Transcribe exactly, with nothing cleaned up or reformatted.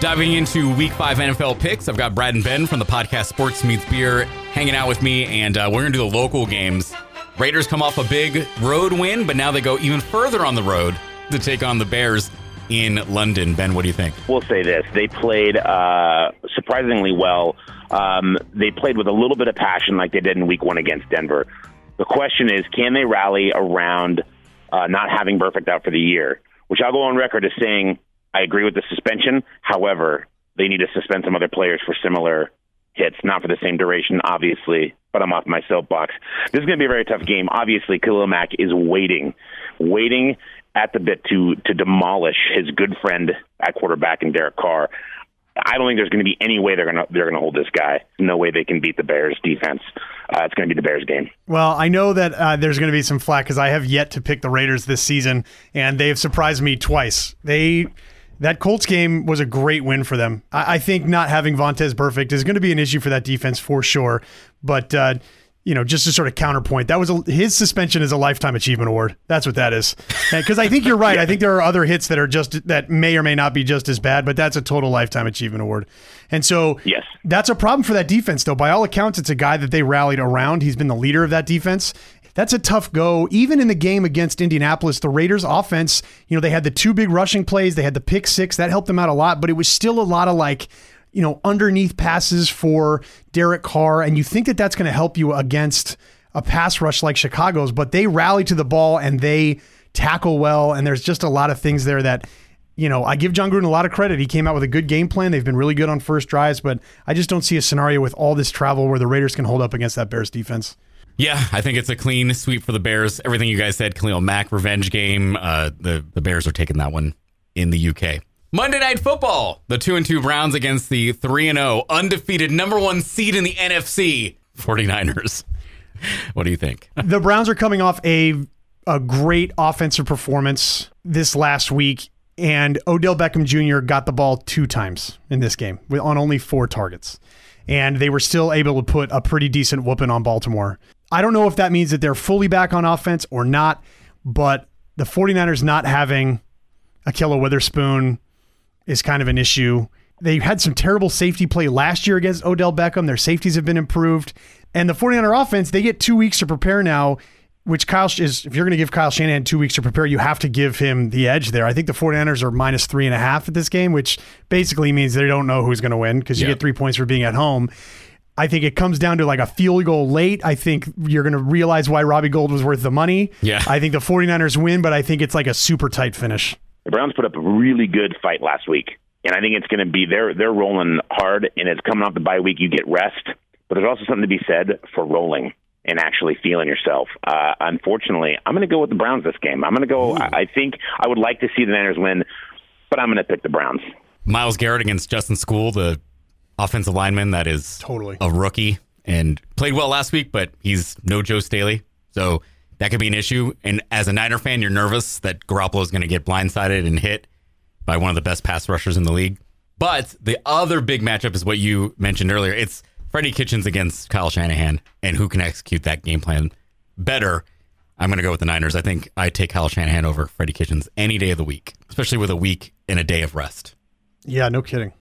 Diving into week five N F L picks, I've got Brad and Ben from the podcast Sports Meets Beer hanging out with me, and uh, we're going to do the local games. Raiders come off a big road win, but now they go even further on the road to take on the Bears in London. Ben, what do you think? We'll say this. They played uh, surprisingly well. Um, they played with a little bit of passion like they did in week one against Denver. The question is, can they rally around uh, not having Burfict out for the year? Which I'll go on record as saying I agree with the suspension. However, they need to suspend some other players for similar hits, not for the same duration, obviously, but I'm off my soapbox. This is going to be a very tough game. Obviously, Khalil Mack is waiting, waiting at the bit to to demolish his good friend at quarterback in Derek Carr. I don't think there's going to be any way they're going to they're going to hold this guy. No way they can beat the Bears defense. Uh, it's going to be the Bears game. Well, I know that uh, there's going to be some flack because I have yet to pick the Raiders this season, and they've surprised me twice. They that Colts game was a great win for them. I, I think not having Vontaze Burfict is going to be an issue for that defense for sure. But uh, you know, just to sort of counterpoint, that was a, his suspension is a lifetime achievement award. That's what that is. Because I think you're right. I think there are other hits that are just that may or may not be just as bad, but that's a total lifetime achievement award. And so yes, that's a problem for that defense, though. By all accounts, it's a guy that they rallied around. He's been the leader of that defense. That's a tough go. Even in the game against Indianapolis, the Raiders offense, you know, they had the two big rushing plays. They had the pick six. That helped them out a lot, but it was still a lot of like, you know, underneath passes for Derek Carr. And you think that that's going to help you against a pass rush like Chicago's, but they rally to the ball and they tackle well. And there's just a lot of things there that, you know, I give John Gruden a lot of credit. He came out with a good game plan. They've been really good on first drives, but I just don't see a scenario with all this travel where the Raiders can hold up against that Bears defense. Yeah, I think it's a clean sweep for the Bears. Everything you guys said, Khalil Mack revenge game. Uh, the, the Bears are taking that one in the U K. Monday Night Football. The two and two Browns against the three and oh undefeated number one seed in the N F C, 49ers. What do you think? The Browns are coming off a a great offensive performance this last week, and Odell Beckham Junior got the ball two times in this game on only four targets. And they were still able to put a pretty decent whooping on Baltimore. I don't know if that means that they're fully back on offense or not, but the 49ers not having Ahkello Witherspoon is kind of an issue. They had some terrible safety play last year against Odell Beckham. Their safeties have been improved. And the 49er offense, they get two weeks to prepare now, which Kyle is, if you're going to give Kyle Shanahan two weeks to prepare, you have to give him the edge there. I think the 49ers are minus three and a half at this game, which basically means they don't know who's going to win because you yeah. get three points for being at home. I think it comes down to like a field goal late. I think you're going to realize why Robbie Gould was worth the money. Yeah. I think the 49ers win, but I think it's like a super tight finish. The Browns put up a really good fight last week, and I think it's going to be they're they're rolling hard, and it's coming off the bye week. You get rest, but there's also something to be said for rolling and actually feeling yourself. Uh, unfortunately, I'm going to go with the Browns this game. I'm going to go. I, I think I would like to see the Niners win, but I'm going to pick the Browns. Myles Garrett against Justin School, the offensive lineman that is totally a rookie and played well last week, but he's no Joe Staley, so that could be an issue. And as a Niner fan, you're nervous that Garoppolo is going to get blindsided and hit by one of the best pass rushers in the league. But the other big matchup is what you mentioned earlier. It's Freddie Kitchens against Kyle Shanahan, and who can execute that game plan better. I'm going to go with the Niners. I think I take Kyle Shanahan over Freddie Kitchens any day of the week, especially with a week and a day of rest. Yeah, no kidding.